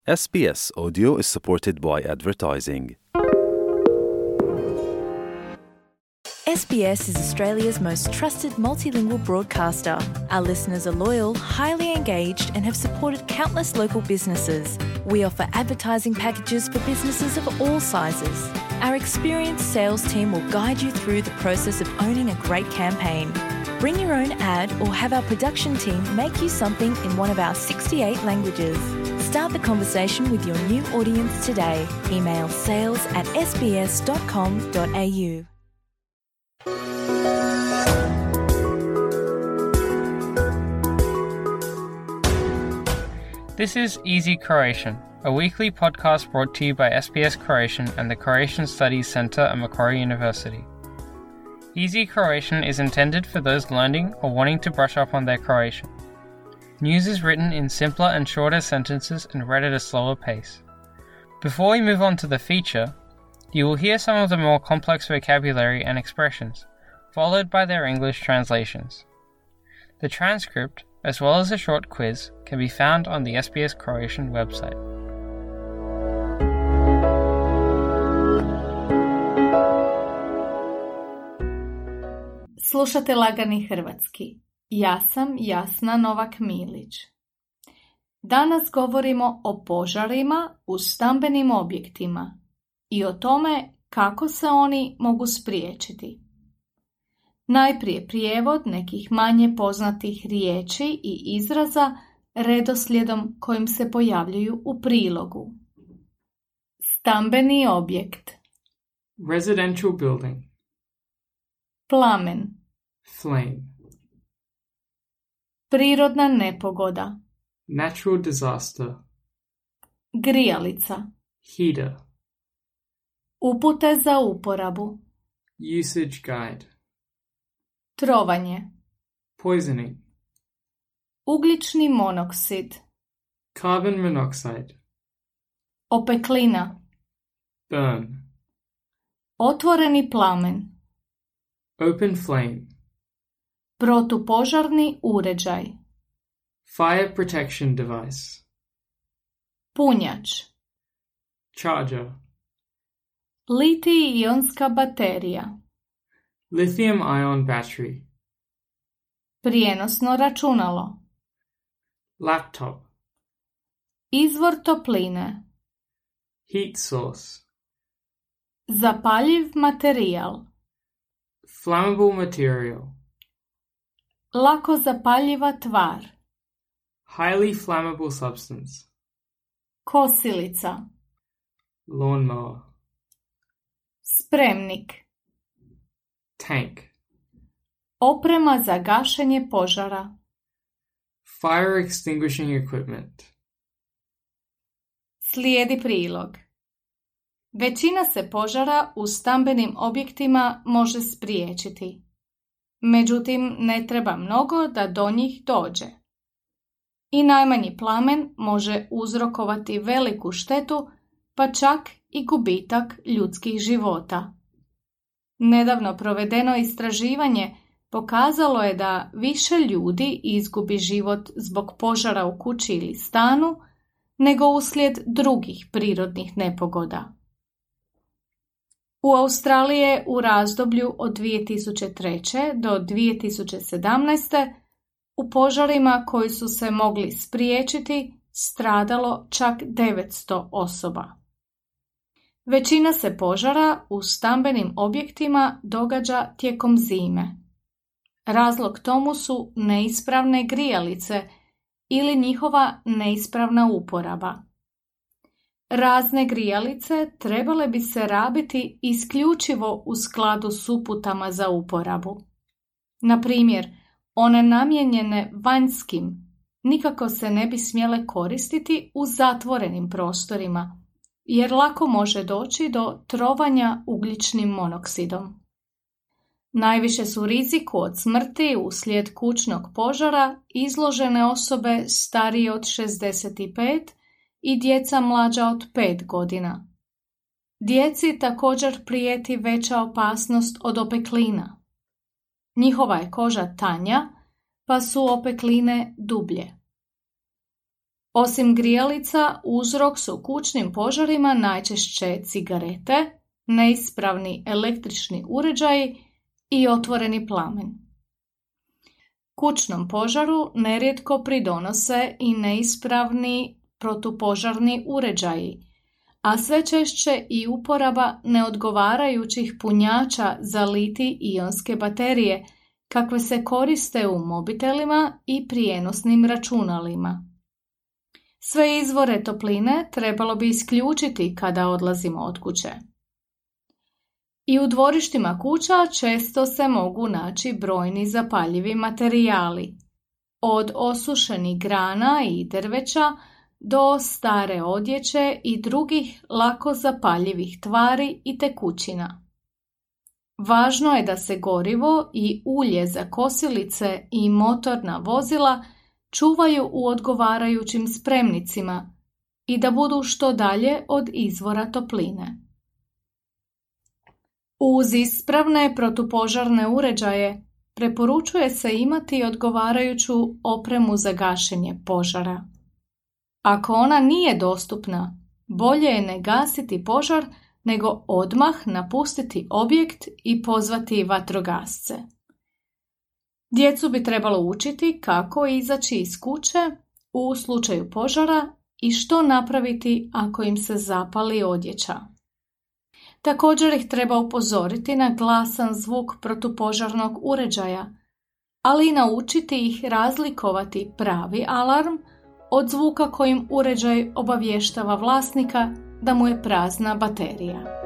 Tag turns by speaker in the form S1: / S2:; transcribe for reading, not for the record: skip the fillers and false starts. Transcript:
S1: SBS Audio is supported by advertising.
S2: SBS is Australia's most trusted multilingual broadcaster. Our listeners are loyal, highly engaged, and have supported countless local businesses. We offer advertising packages for businesses of all sizes. Our experienced sales team will guide you through the process of owning a great campaign. Bring your own ad or have our production team make you something in one of our 68 languages. Start the conversation with your new audience today. Email sales@sbs.com.au.
S3: This is Easy Croatian, a weekly podcast brought to you by SBS Croatian and the Croatian Studies Centre at Macquarie University. Easy Croatian is intended for those learning or wanting to brush up on their Croatian. News is written in simpler and shorter sentences and read at a slower pace. Before we move on to the feature, you will hear some of the more complex vocabulary and expressions, followed by their English translations. The transcript, as well as a short quiz, can be found on the SBS Croatian website.
S4: Slušate Lagani hrvatski. Ja sam Jasna Novak-Milić. Danas govorimo o požarima u stambenim objektima i o tome kako se oni mogu spriječiti. Najprije prijevod nekih manje poznatih riječi i izraza redoslijedom kojim se pojavljuju u prilogu. Stambeni objekt.
S5: Residential building.
S4: Plamen.
S5: Flame.
S4: Prirodna nepogoda.
S5: Natural disaster.
S4: Grijalica.
S5: Heater.
S4: Upute za uporabu.
S5: Usage guide.
S4: Trovanje.
S5: Poisoning.
S4: Ugljični monoksid.
S5: Carbon monoxide.
S4: Opeklina.
S5: Burn.
S4: Otvoreni plamen.
S5: Open flame.
S4: Protupožarni uređaj.
S5: Fire protection device.
S4: Punjač.
S5: Charger.
S4: Litij-ionska baterija.
S5: Lithium ion battery.
S4: Prijenosno računalo.
S5: Laptop.
S4: Izvor topline.
S5: Heat source.
S4: Zapaljiv materijal.
S5: Flammable material.
S4: Lako zapaljiva tvar.
S5: Highly flammable substance.
S4: Kosilica.
S5: Lawnmower.
S4: Spremnik.
S5: Tank.
S4: Oprema za gašenje požara.
S5: Fire extinguishing equipment.
S4: Slijedi prilog. Većina se požara u stambenim objektima može spriječiti. Međutim, ne treba mnogo da do njih dođe. I najmanji plamen može uzrokovati veliku štetu, pa čak i gubitak ljudskih života. Nedavno provedeno istraživanje pokazalo je da više ljudi izgubi život zbog požara u kući ili stanu, nego uslijed drugih prirodnih nepogoda. U Australiji je u razdoblju od 2003. do 2017. u požarima koji su se mogli spriječiti stradalo čak 900 osoba. Većina se požara u stambenim objektima događa tijekom zime. Razlog tomu su neispravne grijalice ili njihova neispravna uporaba. Razne grijalice trebale bi se rabiti isključivo u skladu s uputama za uporabu. Na primjer, one namijenjene vanjskim nikako se ne bi smjele koristiti u zatvorenim prostorima, jer lako može doći do trovanja ugljičnim monoksidom. Najviše su riziku od smrti uslijed kućnog požara izložene osobe starije od 65 i djeca mlađa od 5 godina. Djeci također prijeti veća opasnost od opeklina. Njihova je koža tanja, pa su opekline dublje. Osim grijalica, uzrok su kućnim požarima najčešće cigarete, neispravni električni uređaji i otvoreni plamen. Kućnom požaru nerijetko pridonose i neispravni protupožarni uređaji, a sve češće i uporaba neodgovarajućih punjača za litij-ionske baterije, kakve se koriste u mobitelima i prijenosnim računalima. Sve izvore topline trebalo bi isključiti kada odlazimo od kuće. I u dvorištima kuća često se mogu naći brojni zapaljivi materijali, od osušenih grana i drveća do stare odjeće i drugih lako zapaljivih tvari i tekućina. Važno je da se gorivo i ulje za kosilice i motorna vozila čuvaju u odgovarajućim spremnicima i da budu što dalje od izvora topline. Uz ispravne protupožarne uređaje preporučuje se imati odgovarajuću opremu za gašenje požara. Ako ona nije dostupna, bolje je ne gasiti požar nego odmah napustiti objekt i pozvati vatrogasce. Djecu bi trebalo učiti kako izaći iz kuće u slučaju požara i što napraviti ako im se zapali odjeća. Također ih treba upozoriti na glasan zvuk protupožarnog uređaja, ali i naučiti ih razlikovati pravi alarm od zvuka kojim uređaj obavještava vlasnika da mu je prazna baterija.